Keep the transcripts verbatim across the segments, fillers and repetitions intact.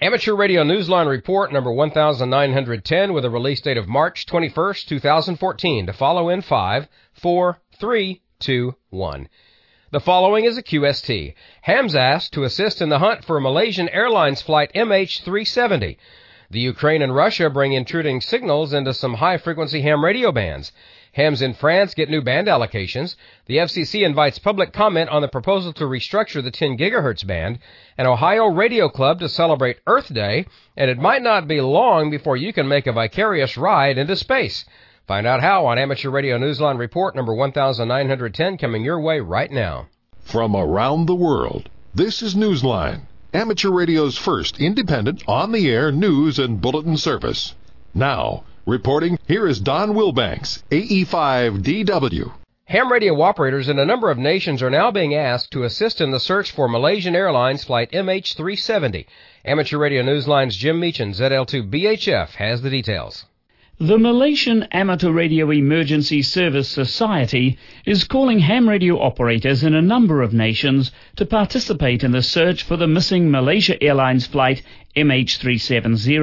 Amateur Radio Newsline Report number one thousand nine hundred ten with a release date of March twenty-first, two thousand fourteen. To follow in five, four, three, two, one. The following is a Q S T. Ham's asked to assist in the hunt for Malaysian Airlines flight M H three seventy. The Ukraine and Russia bring intruding signals into some high-frequency ham radio bands. Hams in France get new band allocations. The F C C invites public comment on the proposal to restructure the ten gigahertz band. An Ohio Radio Club to celebrate Earth Day. And it might not be long before you can make a vicarious ride into space. Find out how on Amateur Radio Newsline Report number one thousand nine hundred ten, coming your way right now. From around the world, this is Newsline, Amateur Radio's first independent, on-the-air news and bulletin service. Now, reporting, here is Don Wilbanks, A E five D W. Ham radio operators in a number of nations are now being asked to assist in the search for Malaysian Airlines flight M H three seventy. Amateur Radio Newsline's Jim Meechan, Z L two B H F, has the details. The Malaysian Amateur Radio Emergency Service Society is calling ham radio operators in a number of nations to participate in the search for the missing Malaysia Airlines flight M H three seventy.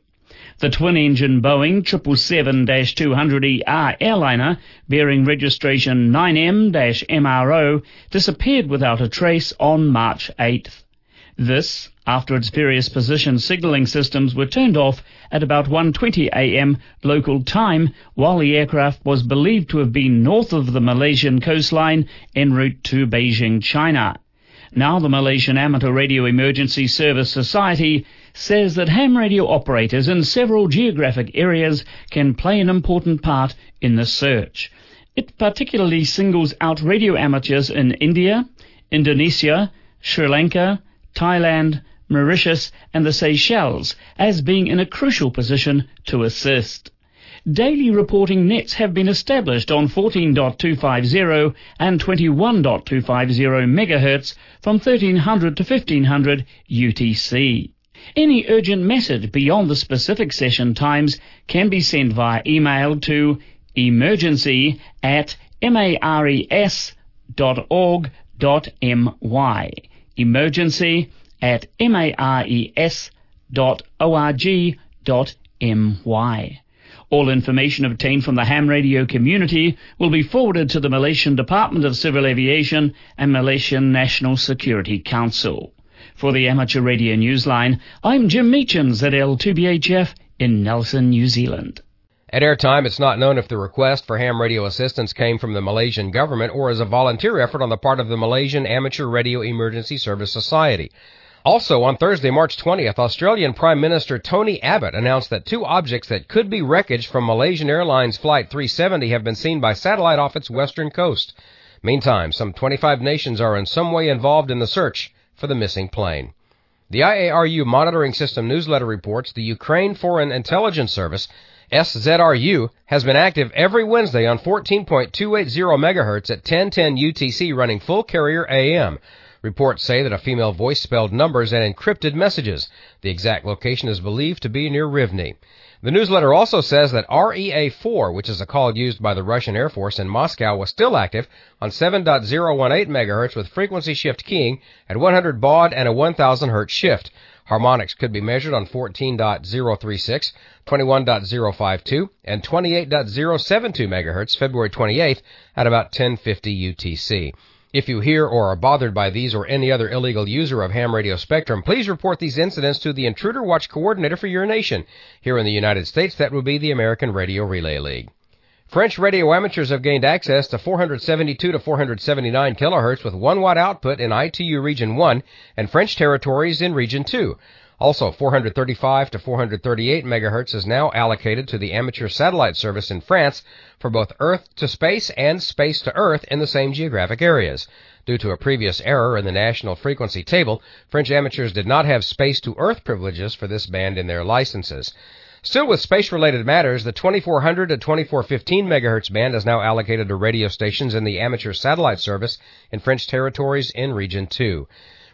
The twin-engine Boeing seven seventy-seven two hundred E R airliner, bearing registration nine M M R O, disappeared without a trace on March eighth. This, after its various position signalling systems were turned off at about one twenty A M local time, while the aircraft was believed to have been north of the Malaysian coastline en route to Beijing, China. Now the Malaysian Amateur Radio Emergency Service Society says that ham radio operators in several geographic areas can play an important part in the search. It particularly singles out radio amateurs in India, Indonesia, Sri Lanka, Thailand, Mauritius and the Seychelles as being in a crucial position to assist. Daily reporting nets have been established on fourteen point two five zero and twenty-one point two five zero megahertz from thirteen hundred to fifteen hundred U T C. Any urgent message beyond the specific session times can be sent via email to emergency at mares dot org dot my. Emergency at mares dot org dot my. All information obtained from the ham radio community will be forwarded to the Malaysian Department of Civil Aviation and Malaysian National Security Council. For the Amateur Radio Newsline, I'm Jim Meechan, Z L two B H F in Nelson, New Zealand. At airtime, it's not known if the request for ham radio assistance came from the Malaysian government or as a volunteer effort on the part of the Malaysian Amateur Radio Emergency Service Society. Also, on Thursday, March twentieth, Australian Prime Minister Tony Abbott announced that two objects that could be wreckage from Malaysian Airlines Flight three seventy have been seen by satellite off its western coast. Meantime, some twenty-five nations are in some way involved in the search for the missing plane. The I A R U Monitoring System newsletter reports the Ukraine Foreign Intelligence Service, S Z R U, has been active every Wednesday on fourteen point two eight zero megahertz at ten ten U T C running full carrier A M. Reports say that a female voice spelled numbers and encrypted messages. The exact location is believed to be near Rivne. The newsletter also says that R E A four, which is a call used by the Russian Air Force in Moscow, was still active on seven point zero one eight megahertz with frequency shift keying at one hundred baud and a one thousand hertz shift. Harmonics could be measured on fourteen point zero three six, twenty-one point zero five two, and twenty-eight point zero seven two megahertz February twenty-eighth at about ten fifty U T C. If you hear or are bothered by these or any other illegal user of ham radio spectrum, please report these incidents to the Intruder Watch Coordinator for your nation. Here in the United States, that would be the American Radio Relay League. French radio amateurs have gained access to four seventy-two to four seventy-nine kilohertz with one watt output in I T U Region one and French territories in Region two. Also, four thirty-five to four thirty-eight megahertz is now allocated to the amateur satellite service in France for both Earth to space and space to Earth in the same geographic areas. Due to a previous error in the national frequency table, French amateurs did not have space to Earth privileges for this band in their licenses. Still with space-related matters, the twenty-four hundred to twenty-four fifteen megahertz band is now allocated to radio stations in the amateur satellite service in French territories in Region two.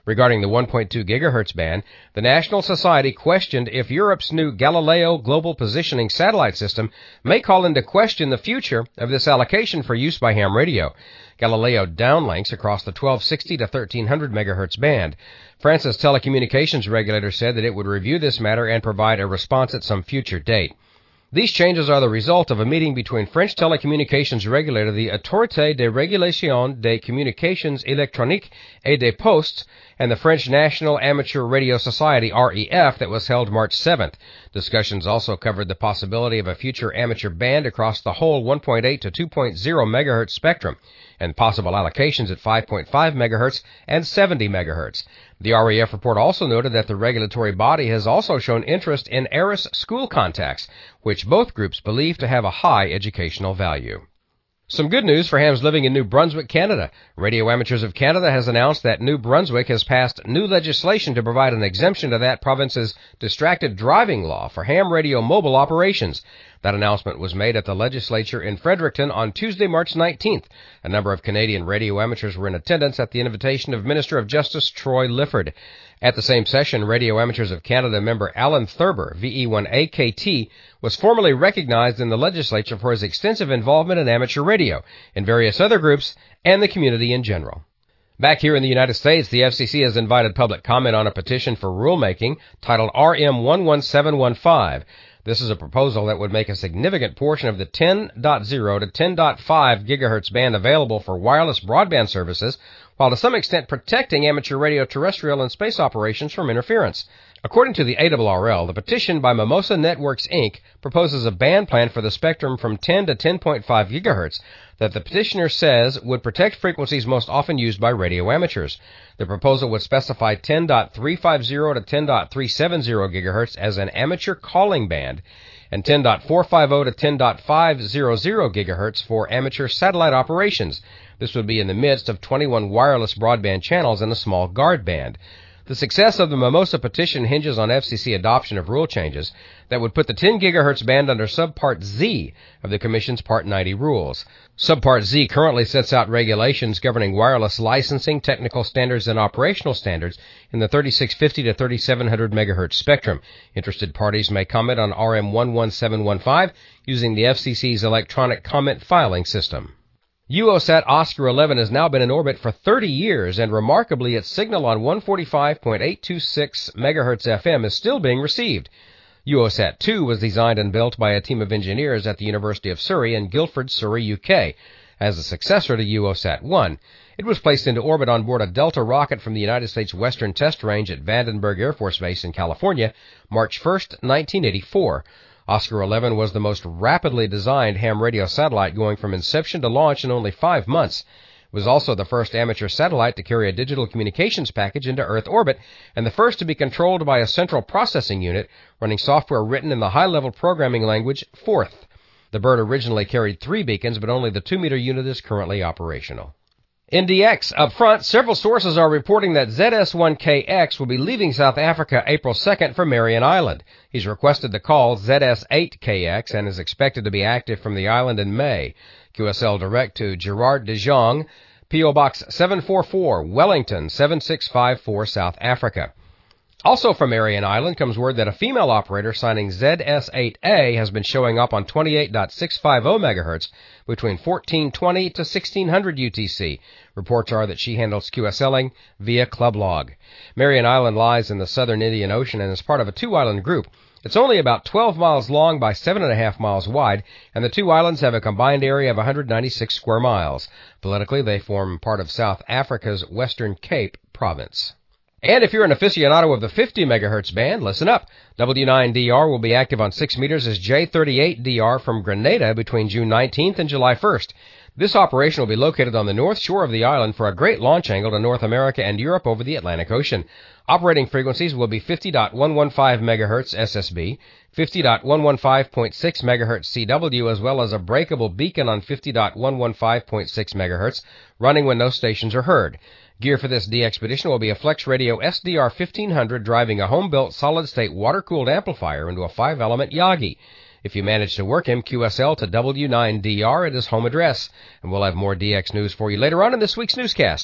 Regarding the one point two gigahertz band, the National Society questioned if Europe's new Galileo Global Positioning Satellite System may call into question the future of this allocation for use by ham radio. Galileo downlinks across the twelve sixty to thirteen hundred megahertz band. France's telecommunications regulator said that it would review this matter and provide a response at some future date. These changes are the result of a meeting between French telecommunications regulator, the Autorité de Régulation des Communications Électroniques et des Postes, and the French National Amateur Radio Society, R E F, that was held March seventh. Discussions also covered the possibility of a future amateur band across the whole one point eight to two point oh megahertz spectrum, and possible allocations at five point five megahertz and seventy megahertz. The R E F report also noted that the regulatory body has also shown interest in ARIS school contacts, which both groups believe to have a high educational value. Some good news for hams living in New Brunswick, Canada. Radio Amateurs of Canada has announced that New Brunswick has passed new legislation to provide an exemption to that province's distracted driving law for ham radio mobile operations. That announcement was made at the legislature in Fredericton on Tuesday, March nineteenth. A number of Canadian radio amateurs were in attendance at the invitation of Minister of Justice Troy Lifford. At the same session, Radio Amateurs of Canada member Alan Thurber, V E one A K T, was formally recognized in the legislature for his extensive involvement in amateur radio, in various other groups, and the community in general. Back here in the United States, the F C C has invited public comment on a petition for rulemaking titled R M one one seven one five. This is a proposal that would make a significant portion of the ten point oh to ten point five gigahertz band available for wireless broadband services, while to some extent protecting amateur radio terrestrial and space operations from interference. According to the A R R L, the petition by Mimosa Networks, Incorporated proposes a band plan for the spectrum from ten to ten point five gigahertz that the petitioner says would protect frequencies most often used by radio amateurs. The proposal would specify ten point three five zero to ten point three seven zero gigahertz as an amateur calling band and ten point four five zero to ten point five hundred gigahertz for amateur satellite operations. This would be in the midst of twenty-one wireless broadband channels and a small guard band. The success of the Mimosa petition hinges on F C C adoption of rule changes that would put the ten gigahertz band under Subpart Z of the Commission's Part ninety rules. Subpart Z currently sets out regulations governing wireless licensing, technical standards, and operational standards in the thirty-six fifty to thirty-seven hundred megahertz spectrum. Interested parties may comment on R M one one seven one five using the F C C's electronic comment filing system. UOSat Oscar eleven has now been in orbit for thirty years, and remarkably its signal on one forty-five point eight two six megahertz F M is still being received. UOSat two was designed and built by a team of engineers at the University of Surrey in Guildford, Surrey, U K. As a successor to UOSat one, it was placed into orbit on board a Delta rocket from the United States Western Test Range at Vandenberg Air Force Base in California, March first, nineteen eighty-four. Oscar eleven was the most rapidly designed ham radio satellite, going from inception to launch in only five months. It was also the first amateur satellite to carry a digital communications package into Earth orbit, and the first to be controlled by a central processing unit running software written in the high-level programming language Forth. The bird originally carried three beacons, but only the two-meter unit is currently operational. In D X, up front, several sources are reporting that Z S one K X will be leaving South Africa April second for Marion Island. He's requested to call Z S eight K X and is expected to be active from the island in May. Q S L direct to Gerard de Jong, P O Box seven forty-four, Wellington seven six five four, South Africa. Also from Marion Island comes word that a female operator signing Z S eight A has been showing up on twenty-eight point six five zero megahertz between fourteen twenty to sixteen hundred U T C. Reports are that she handles QSLing via Clublog. Marion Island lies in the southern Indian Ocean and is part of a two-island group. It's only about twelve miles long by seven point five miles wide, and the two islands have a combined area of one hundred ninety-six square miles. Politically, they form part of South Africa's Western Cape province. And if you're an aficionado of the fifty megahertz band, listen up. W nine D R will be active on six meters as J thirty-eight D R from Grenada between June nineteenth and July first. This operation will be located on the north shore of the island for a great launch angle to North America and Europe over the Atlantic Ocean. Operating frequencies will be fifty point one fifteen megahertz S S B, fifty point one fifteen point six megahertz C W, as well as a breakable beacon on fifty point one fifteen point six megahertz, running when no stations are heard. Gear for this D expedition will be a Flex Radio S D R fifteen hundred driving a home-built solid-state water-cooled amplifier into a five-element Yagi. If you manage to work him, Q S L to W nine D R at his home address. And we'll have more D X news for you later on in this week's newscast.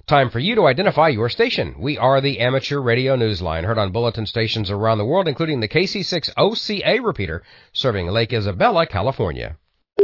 Time for you to identify your station. We are the Amateur Radio Newsline, heard on bulletin stations around the world, including the K C six O C A repeater, serving Lake Isabella, California.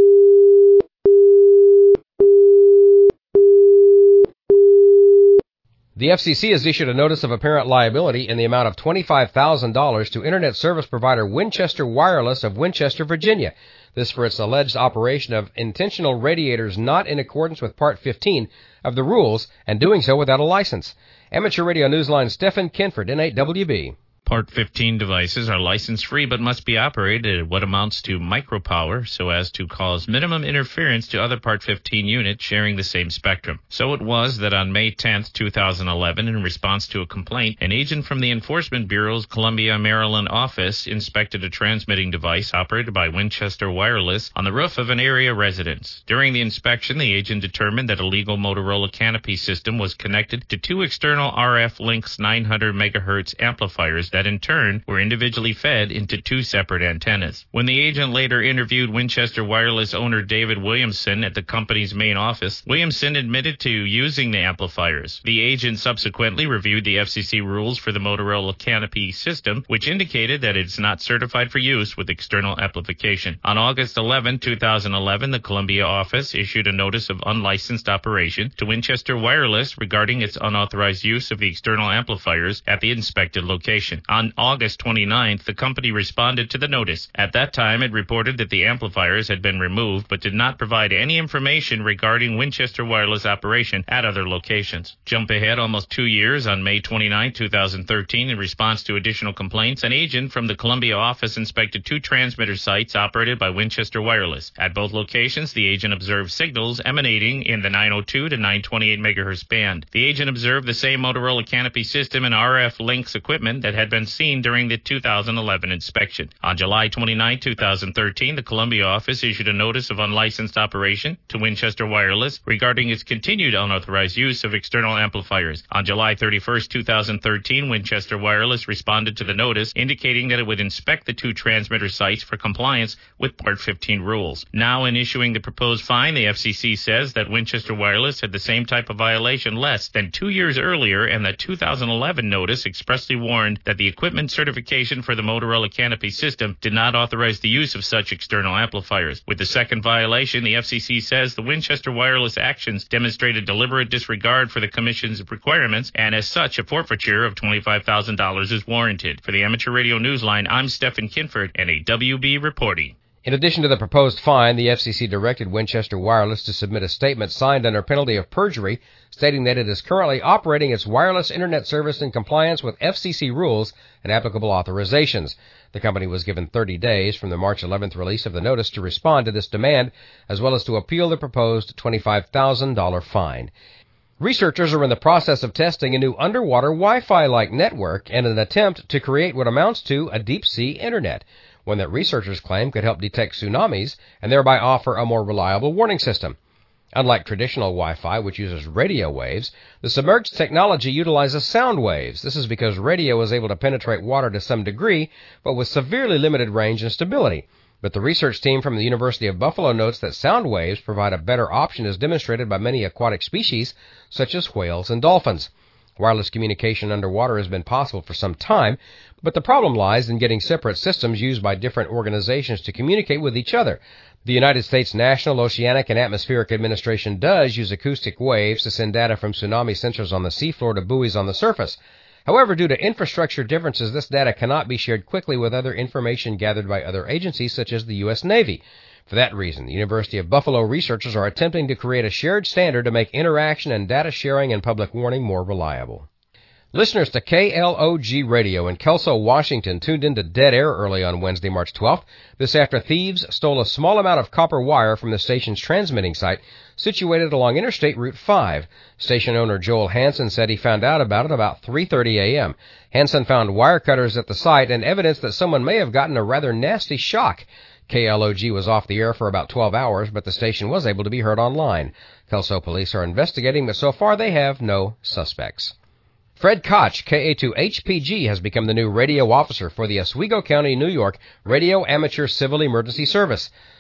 The F C C has issued a notice of apparent liability in the amount of twenty-five thousand dollars to Internet service provider Winchester Wireless of Winchester, Virginia. This for its alleged operation of intentional radiators not in accordance with Part fifteen of the rules and doing so without a license. Amateur Radio Newsline Stephen Kinford, N eight W B. Part fifteen devices are license-free but must be operated at what amounts to micropower so as to cause minimum interference to other Part fifteen units sharing the same spectrum. So it was that on May tenth, two thousand eleven, in response to a complaint, an agent from the Enforcement Bureau's Columbia, Maryland office inspected a transmitting device operated by Winchester Wireless on the roof of an area residence. During the inspection, the agent determined that a legal Motorola canopy system was connected to two external R F Lynx nine hundred megahertz amplifiers that in turn were individually fed into two separate antennas. When the agent later interviewed Winchester Wireless owner David Williamson at the company's main office, Williamson admitted to using the amplifiers. The agent subsequently reviewed the F C C rules for the Motorola canopy system, which indicated that it's not certified for use with external amplification. On August eleventh, two thousand eleven, the Columbia office issued a notice of unlicensed operation to Winchester Wireless regarding its unauthorized use of the external amplifiers at the inspected location. On August twenty-ninth, the company responded to the notice. At that time, it reported that the amplifiers had been removed but did not provide any information regarding Winchester Wireless operation at other locations. Jump ahead almost two years, on May twenty-ninth, two thousand thirteen, in response to additional complaints, an agent from the Columbia office inspected two transmitter sites operated by Winchester Wireless. At both locations, the agent observed signals emanating in the nine oh two to nine twenty-eight megahertz band. The agent observed the same Motorola canopy system and R F Lynx equipment that had been seen during the two thousand eleven inspection. On July twenty-ninth, two thousand thirteen, the Columbia office issued a notice of unlicensed operation to Winchester Wireless regarding its continued unauthorized use of external amplifiers. On July thirty-first, two thousand thirteen, Winchester Wireless responded to the notice, indicating that it would inspect the two transmitter sites for compliance with Part fifteen rules. Now, in issuing the proposed fine, the F C C says that Winchester Wireless had the same type of violation less than two years earlier, and the two thousand eleven notice expressly warned that the equipment certification for the Motorola canopy system did not authorize the use of such external amplifiers. With the second violation, the F C C says the Winchester Wireless actions demonstrated deliberate disregard for the Commission's requirements, and as such, a forfeiture of twenty-five thousand dollars is warranted. For the Amateur Radio Newsline, I'm Stephen Kinford, N A W B reporting. In addition to the proposed fine, the F C C directed Winchester Wireless to submit a statement signed under penalty of perjury, stating that it is currently operating its wireless Internet service in compliance with F C C rules and applicable authorizations. The company was given thirty days from the March eleventh release of the notice to respond to this demand, as well as to appeal the proposed twenty-five thousand dollars fine. Researchers are in the process of testing a new underwater Wi-Fi-like network in an attempt to create what amounts to a deep-sea Internet, one that researchers claim could help detect tsunamis and thereby offer a more reliable warning system. Unlike traditional Wi-Fi, which uses radio waves, the submerged technology utilizes sound waves. This is because radio is able to penetrate water to some degree, but with severely limited range and stability. But the research team from the University of Buffalo notes that sound waves provide a better option as demonstrated by many aquatic species, such as whales and dolphins. Wireless communication underwater has been possible for some time, but the problem lies in getting separate systems used by different organizations to communicate with each other. The United States National Oceanic and Atmospheric Administration does use acoustic waves to send data from tsunami sensors on the seafloor to buoys on the surface. However, due to infrastructure differences, this data cannot be shared quickly with other information gathered by other agencies, such as the U S Navy. For that reason, the University of Buffalo researchers are attempting to create a shared standard to make interaction and data sharing and public warning more reliable. Listeners to K L O G Radio in Kelso, Washington tuned into Dead Air early on Wednesday, March twelfth. This after thieves stole a small amount of copper wire from the station's transmitting site situated along Interstate Route five. Station owner Joel Hansen said he found out about it about three thirty a.m. Hansen found wire cutters at the site and evidence that someone may have gotten a rather nasty shock. K L O G was off the air for about twelve hours, but the station was able to be heard online. Kelso police are investigating, but so far they have no suspects. Fred Koch, K A two H P G, has become the new radio officer for the Oswego County, New York Radio Amateur Civil Emergency Service.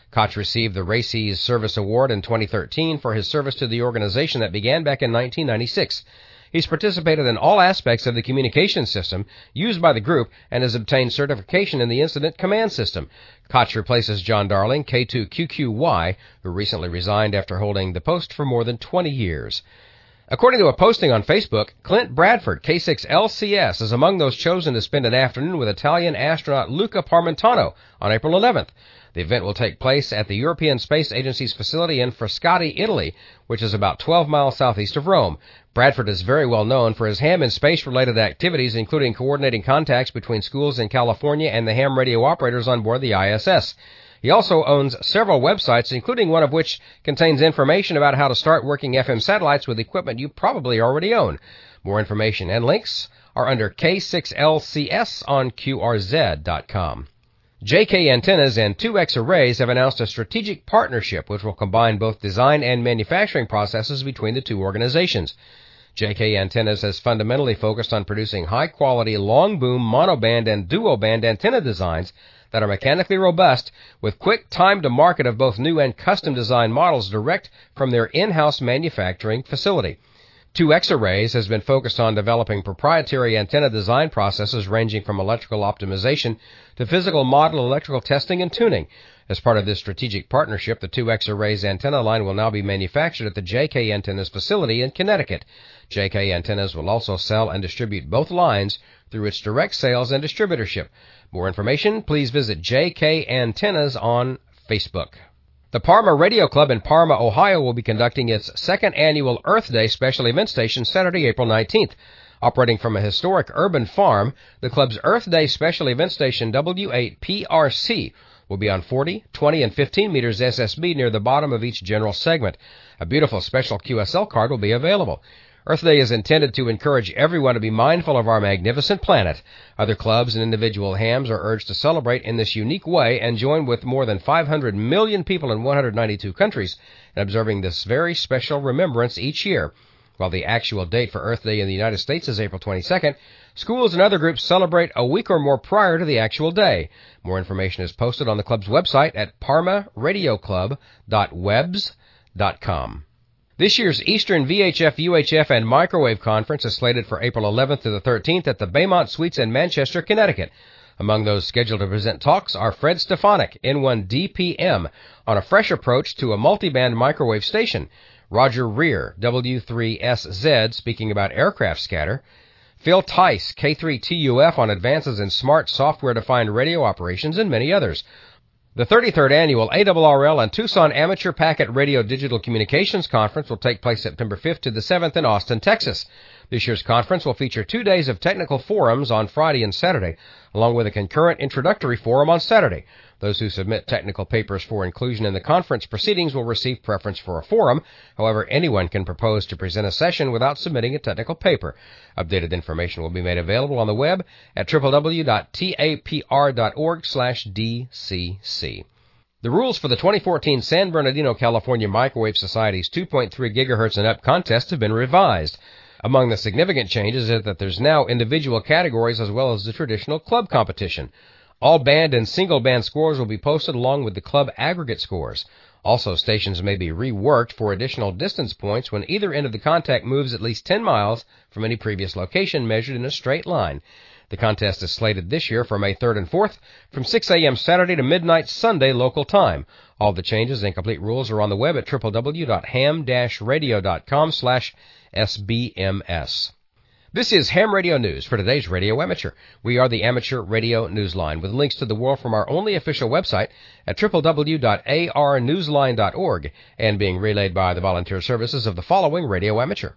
Koch received the RACES Service Award in twenty thirteen for his service to the organization that began back in nineteen ninety-six. He's participated in all aspects of the communication system used by the group and has obtained certification in the Incident Command System. Koch replaces John Darling, K two Q Q Y, who recently resigned after holding the post for more than twenty years. According to a posting on Facebook, Clint Bradford, K six L C S, is among those chosen to spend an afternoon with Italian astronaut Luca Parmentano on April eleventh. The event will take place at the European Space Agency's facility in Frascati, Italy, which is about twelve miles southeast of Rome. Bradford is very well known for his ham and space-related activities, including coordinating contacts between schools in California and the ham radio operators on board the I S S. He also owns several websites, including one of which contains information about how to start working F M satellites with equipment you probably already own. More information and links are under K six L C S on Q R Z dot com. J K Antennas and two X Arrays have announced a strategic partnership which will combine both design and manufacturing processes between the two organizations. J K Antennas has fundamentally focused on producing high-quality long-boom, monoband, and duo-band antenna designs that are mechanically robust with quick time to market of both new and custom design models direct from their in-house manufacturing facility. two X Arrays has been focused on developing proprietary antenna design processes ranging from electrical optimization to physical model electrical testing and tuning. As part of this strategic partnership, the two X Arrays antenna line will now be manufactured at the J K Antennas facility in Connecticut. J K Antennas will also sell and distribute both lines through its direct sales and distributorship. More information, please visit J K Antennas on Facebook. The Parma Radio Club in Parma, Ohio will be conducting its second annual Earth Day special event station Saturday, April nineteenth. Operating from a historic urban farm, the club's Earth Day special event station W eight P R C will be on forty, twenty, and fifteen meters S S B near the bottom of each general segment. A beautiful special Q S L card will be available. Earth Day is intended to encourage everyone to be mindful of our magnificent planet. Other clubs and individual hams are urged to celebrate in this unique way and join with more than five hundred million people in one hundred ninety-two countries in observing this very special remembrance each year. While the actual date for Earth Day in the United States is April twenty-second, schools and other groups celebrate a week or more prior to the actual day. More information is posted on the club's website at parma radio club dot webs dot com. This year's Eastern V H F, U H F, and Microwave Conference is slated for April eleventh to the thirteenth at the Baymont Suites in Manchester, Connecticut. Among those scheduled to present talks are Fred Stefanik, N one D P M, on a fresh approach to a multiband microwave station, Roger Rear, W three S Z, speaking about aircraft scatter, Phil Tice, K three T U F, on advances in smart software-defined radio operations, and many others. The thirty-third Annual A R R L and Tucson Amateur Packet Radio Digital Communications Conference will take place September fifth to the seventh in Austin, Texas. This year's conference will feature two days of technical forums on Friday and Saturday, along with a concurrent introductory forum on Saturday. Those who submit technical papers for inclusion in the conference proceedings will receive preference for a forum. However, anyone can propose to present a session without submitting a technical paper. Updated information will be made available on the web at w w w dot tapr dot org slash d c c. The rules for the twenty fourteen San Bernardino, California Microwave Society's two point three gigahertz and up contest have been revised. Among the significant changes is that there's now individual categories as well as the traditional club competition. All band and single band scores will be posted along with the club aggregate scores. Also, stations may be reworked for additional distance points when either end of the contact moves at least ten miles from any previous location measured in a straight line. The contest is slated this year for May third and fourth from six a.m. Saturday to midnight Sunday local time. All the changes and complete rules are on the web at w w w dot ham dash radio dot com slash S B M S. This is Ham Radio News for today's Radio Amateur. We are the Amateur Radio Newsline with links to the world from our only official website at w w w dot a r newsline dot org and being relayed by the volunteer services of the following Radio Amateur.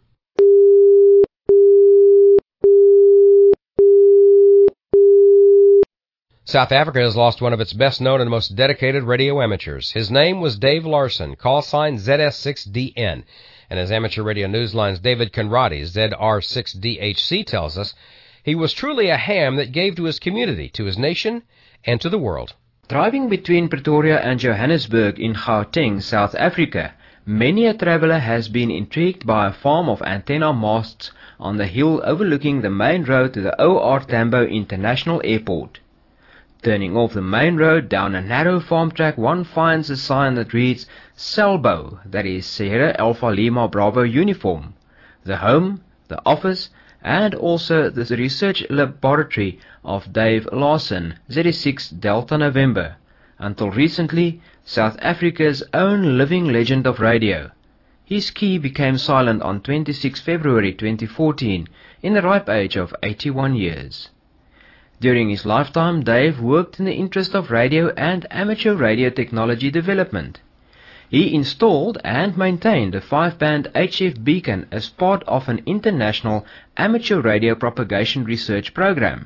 South Africa has lost one of its best-known and most dedicated radio amateurs. His name was Dave Larson, call sign Z S six D N. And as Amateur Radio Newsline's David Conradi, Z R six D H C, tells us, he was truly a ham that gave to his community, to his nation, and to the world. Driving between Pretoria and Johannesburg in Gauteng, South Africa, many a traveller has been intrigued by a farm of antenna masts on the hill overlooking the main road to the O R Tambo International Airport. Turning off the main road down a narrow farm track, one finds a sign that reads Selbo, that is Sierra Alpha Lima Bravo Uniform, the home, the office, and also the research laboratory of Dave Larson, Z six Delta November, until recently South Africa's own living legend of radio. His key became silent on the twenty-sixth of February twenty fourteen in the ripe age of eighty-one years. During his lifetime, Dave worked in the interest of radio and amateur radio technology development. He installed and maintained a five-band H F beacon as part of an international amateur radio propagation research program.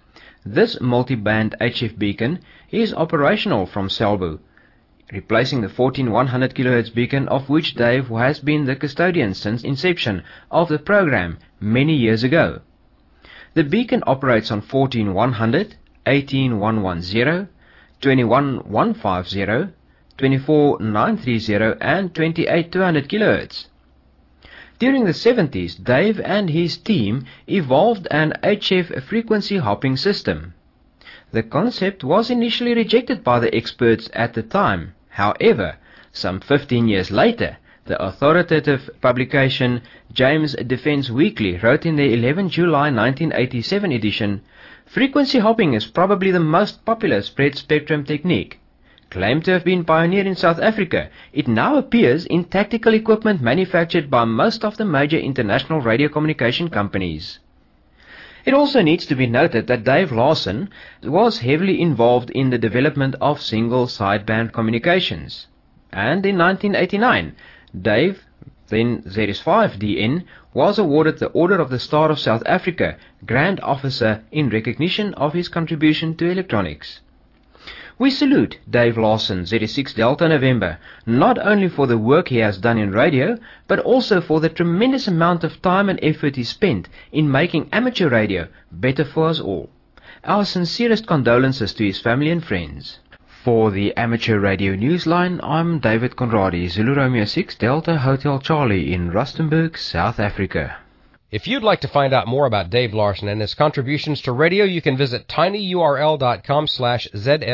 This multi-band H F beacon is operational from Selbo, replacing the fourteen one hundred kilohertz beacon, of which Dave has been the custodian since inception of the program many years ago. The beacon operates on fourteen one hundred, eighteen one ten, twenty-one one fifty, twenty-four nine thirty and twenty-eight two hundred kilohertz. During the seventies, Dave and his team evolved an H F frequency hopping system. The concept was initially rejected by the experts at the time. However, some fifteen years later, the authoritative publication James Defense Weekly wrote in the eleventh of July nineteen eighty-seven edition, "Frequency hopping is probably the most popular spread spectrum technique. Claimed to have been pioneered in South Africa, it now appears in tactical equipment manufactured by most of the major international radio communication companies." It also needs to be noted that Dave Larson was heavily involved in the development of single sideband communications. And in nineteen eighty-nine, Dave, then Z S five D N, was awarded the Order of the Star of South Africa, Grand Officer, in recognition of his contribution to electronics. We salute Dave Larson, Z six Delta November, not only for the work he has done in radio, but also for the tremendous amount of time and effort he spent in making amateur radio better for us all. Our sincerest condolences to his family and friends. For the Amateur Radio Newsline, I'm David Conradi, Zulu Romeo six Delta Hotel Charlie in Rustenburg, South Africa. If you'd like to find out more about Dave Larson and his contributions to radio, you can visit tinyurl.com slash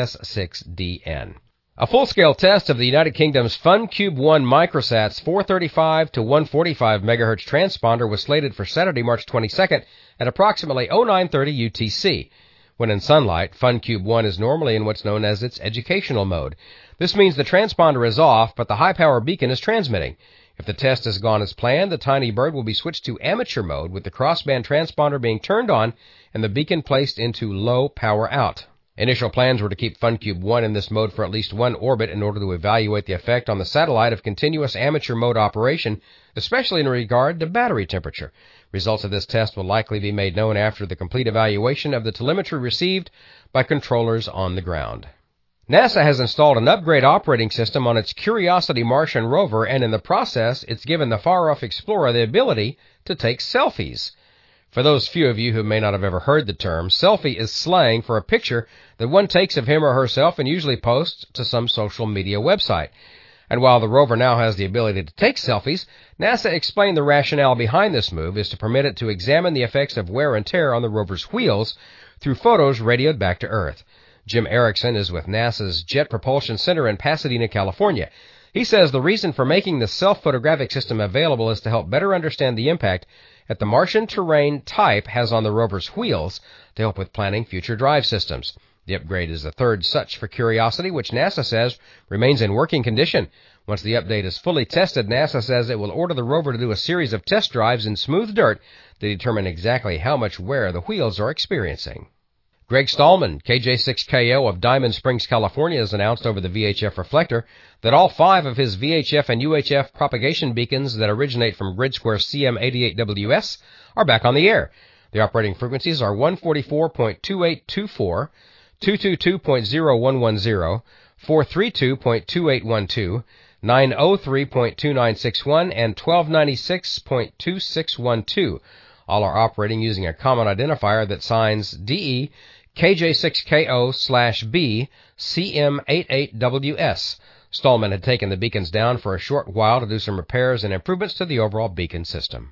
ZS6DN. A full-scale test of the United Kingdom's FunCube one microsat's four thirty-five to one forty-five megahertz transponder was slated for Saturday, March twenty-second at approximately oh nine thirty U T C. When in sunlight, FunCube one is normally in what's known as its educational mode. This means the transponder is off, but the high-power beacon is transmitting. If the test has gone as planned, the tiny bird will be switched to amateur mode with the crossband transponder being turned on and the beacon placed into low power out. Initial plans were to keep FunCube one in this mode for at least one orbit in order to evaluate the effect on the satellite of continuous amateur mode operation, especially in regard to battery temperature. Results of this test will likely be made known after the complete evaluation of the telemetry received by controllers on the ground. NASA has installed an upgrade operating system on its Curiosity Martian rover, and in the process, it's given the far-off explorer the ability to take selfies. For those few of you who may not have ever heard the term, selfie is slang for a picture that one takes of him or herself and usually posts to some social media website. And while the rover now has the ability to take selfies, NASA explained the rationale behind this move is to permit it to examine the effects of wear and tear on the rover's wheels through photos radioed back to Earth. Jim Erickson is with NASA's Jet Propulsion Center in Pasadena, California. He says the reason for making the self-photographic system available is to help better understand the impact that the Martian terrain type has on the rover's wheels to help with planning future drive systems. The upgrade is the third such for Curiosity, which NASA says remains in working condition. Once the update is fully tested, NASA says it will order the rover to do a series of test drives in smooth dirt to determine exactly how much wear the wheels are experiencing. Greg Stallman, K J six K O of Diamond Springs, California, has announced over the V H F reflector that all five of his V H F and U H F propagation beacons that originate from Grid Square C M eighty-eight W S are back on the air. The operating frequencies are one forty-four point two eight two four, two twenty-two point oh one one oh, four thirty-two point two eight one two, nine oh three point two nine six one, and twelve ninety-six point two six one two. All are operating using a common identifier that signs D E K J six K O slash B C M eighty-eight W S. Stallman had taken the beacons down for a short while to do some repairs and improvements to the overall beacon system.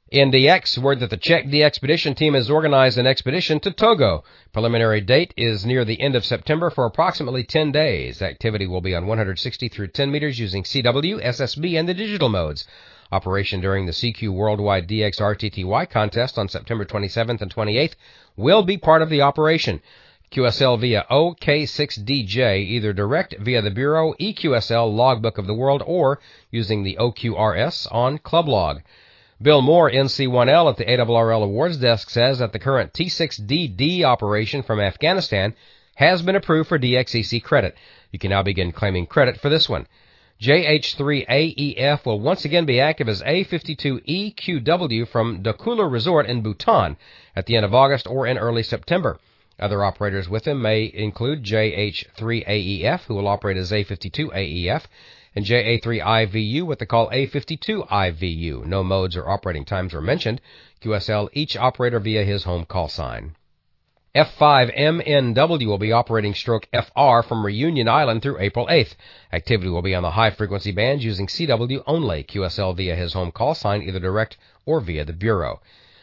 In D X, word that the Czech D-Expedition team has organized an expedition to Togo. Preliminary date is near the end of September for approximately ten days. Activity will be on one hundred sixty through ten meters using C W, S S B, and the digital modes. Operation during the C Q Worldwide D X R T T Y contest on September twenty-seventh and twenty-eighth will be part of the operation. Q S L via O K six D J, either direct via the Bureau E Q S L Logbook of the World or using the O Q R S on Club Log. Bill Moore, N C one L at the A R R L Awards Desk, says that the current T six D D operation from Afghanistan has been approved for D X E C credit. You can now begin claiming credit for this one. J H three A E F will once again be active as A fifty-two E Q W from Dokula Resort in Bhutan at the end of August or in early September. Other operators with him may include J H three A E F, who will operate as A fifty-two A E F, and J A three I V U with the call A fifty-two I V U. No modes or operating times were mentioned. Q S L each operator via his home call sign. F five M N W will be operating stroke F R from Reunion Island through April eighth. Activity will be on the high-frequency bands using C W only. Q S L via his home call sign, either direct or via the Bureau.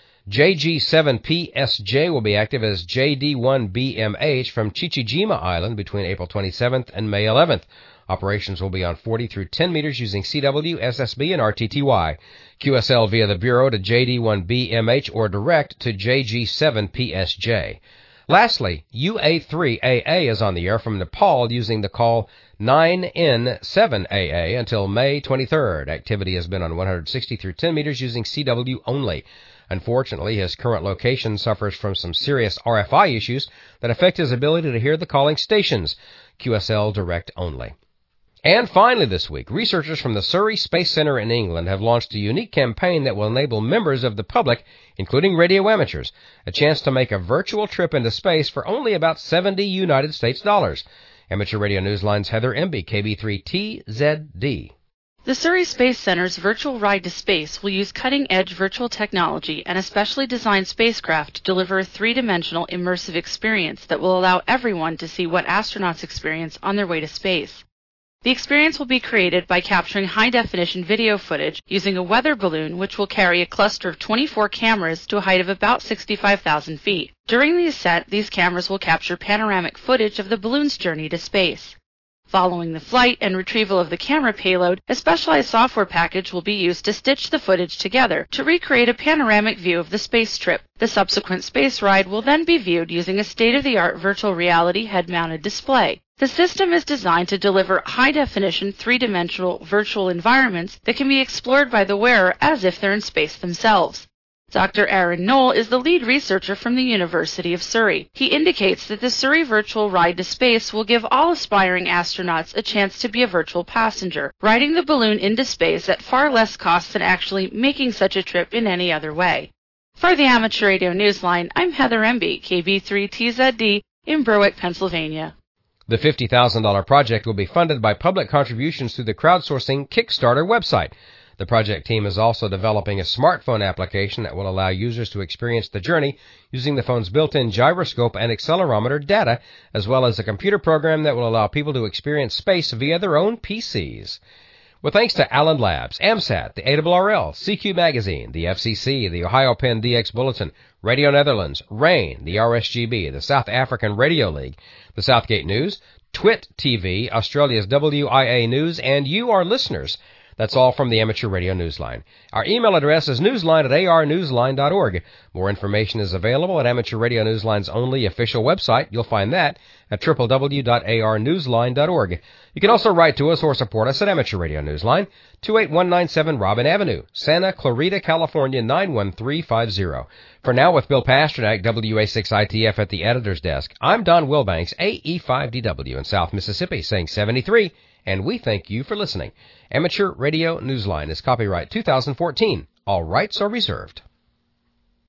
J G seven P S J will be active as J D one B M H from Chichijima Island between April twenty-seventh and May eleventh. Operations will be on forty through ten meters using C W, S S B, and R T T Y. Q S L via the Bureau to J D one B M H or direct to J G seven P S J. Lastly, U A three A A is on the air from Nepal using the call nine N seven A A until May twenty-third. Activity has been on one hundred sixty through ten meters using C W only. Unfortunately, his current location suffers from some serious R F I issues that affect his ability to hear the calling stations. Q S L direct only. And finally this week, researchers from the Surrey Space Center in England have launched a unique campaign that will enable members of the public, including radio amateurs, a chance to make a virtual trip into space for only about seventy United States dollars. Amateur Radio Newsline's Heather Emby, K B three T Z D. The Surrey Space Center's Virtual Ride to Space will use cutting-edge virtual technology and a specially designed spacecraft to deliver a three-dimensional immersive experience that will allow everyone to see what astronauts experience on their way to space. The experience will be created by capturing high-definition video footage using a weather balloon which will carry a cluster of twenty-four cameras to a height of about sixty-five thousand feet. During the ascent, these cameras will capture panoramic footage of the balloon's journey to space. Following the flight and retrieval of the camera payload, a specialized software package will be used to stitch the footage together to recreate a panoramic view of the space trip. The subsequent space ride will then be viewed using a state-of-the-art virtual reality head-mounted display. The system is designed to deliver high-definition, three-dimensional virtual environments that can be explored by the wearer as if they're in space themselves. Doctor Aaron Knoll is the lead researcher from the University of Surrey. He indicates that the Surrey Virtual Ride to Space will give all aspiring astronauts a chance to be a virtual passenger, riding the balloon into space at far less cost than actually making such a trip in any other way. For the Amateur Radio Newsline, I'm Heather Emby, K B three T Z D in Berwick, Pennsylvania. The fifty thousand dollars project will be funded by public contributions through the crowdsourcing Kickstarter website. The project team is also developing a smartphone application that will allow users to experience the journey using the phone's built-in gyroscope and accelerometer data, as well as a computer program that will allow people to experience space via their own P Cs. With thanks to Allen Labs, AMSAT, the A R R L, C Q Magazine, the F C C, the Ohio Penn D X Bulletin, Radio Netherlands, RAIN, the R S G B, the South African Radio League, the Southgate News, Twit T V, Australia's W I A News, and you, our listeners. That's all from the Amateur Radio Newsline. Our email address is newsline at a r newsline dot org. More information is available at Amateur Radio Newsline's only official website. You'll find that at w w w dot a r newsline dot org. You can also write to us or support us at Amateur Radio Newsline, two eight one nine seven Robin Avenue, Santa Clarita, California, nine one three five zero. For now, with Bill Pasternak, W A six I T F at the editor's desk, I'm Don Wilbanks, A E five D W in South Mississippi, saying seventy-three, and we thank you for listening. Amateur Radio Newsline is copyright two thousand fourteen. All rights are reserved.